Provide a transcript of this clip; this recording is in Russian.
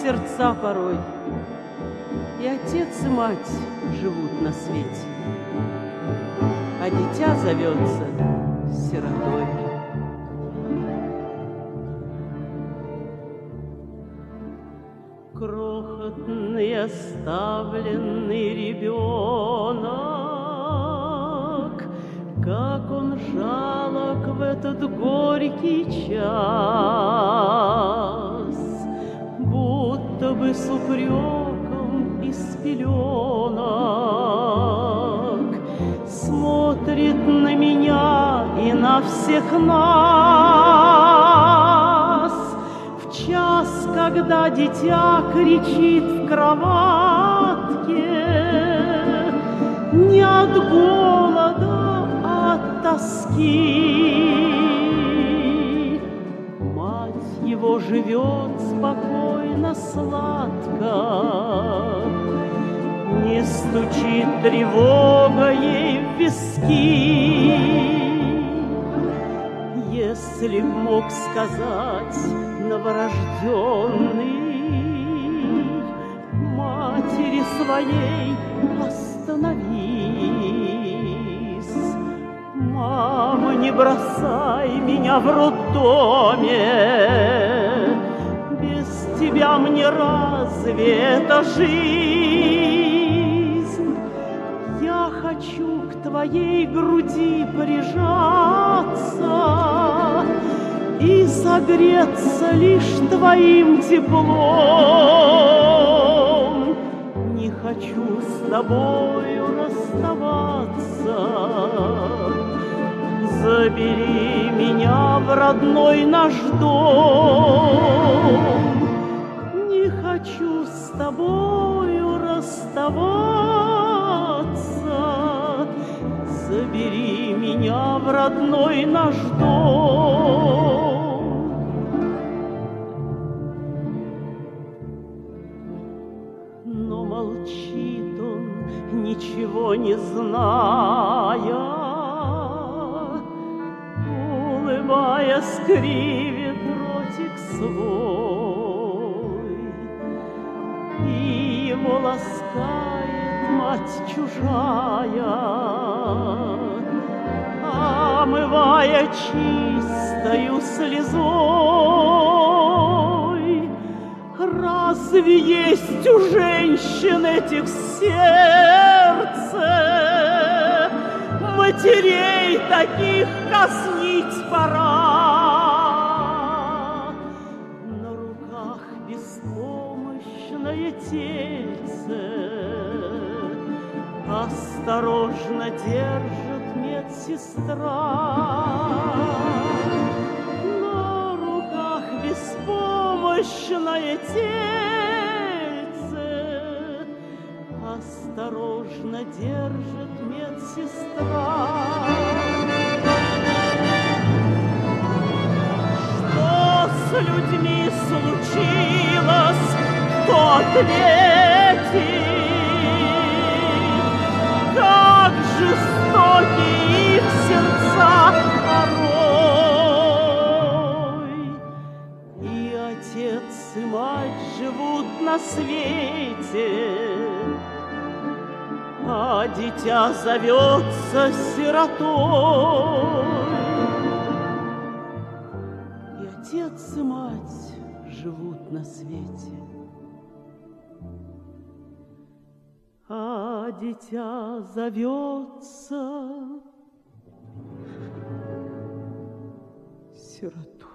сердца порой. И отец, и мать живут на свете, а дитя зовется сиротой. Крохотный оставленный ребенок, как он жалок в этот горький час, будто бы с упреком из пеленок смотрит на меня и на всех нас. В час, когда дитя кричит в кроватке, не от голода, а от тоски, мать его живет спокойно, сладко, не стучит тревога ей в виски. Если б мог сказать новорожденный матери своей: остановись, мама, не бросай меня в роддоме, без тебя мне разве это жизнь? Я хочу к твоей груди прижаться и согреться лишь твоим теплом. Не хочу с тобою расставаться. Забери меня в родной наш дом. Не хочу с тобою расставаться. Забери меня в родной наш дом. Но молчит он, ничего не зная, улыбаясь, кривит ротик свой, и его ласкает мать чужая, омывая чистою слезой. Разве есть у женщин этих сердце? Матерей таких казнить пора. На руках беспомощное тельце осторожно держит медсестра. На руках беспомощное тельце осторожно держит медсестра. Что с людьми случилось, кто ответит? Как жестоки их сердца порой. И отец, и мать живут на свете, а дитя зовется сиротой. И отец, и мать живут на свете, а дитя зовется сиротой.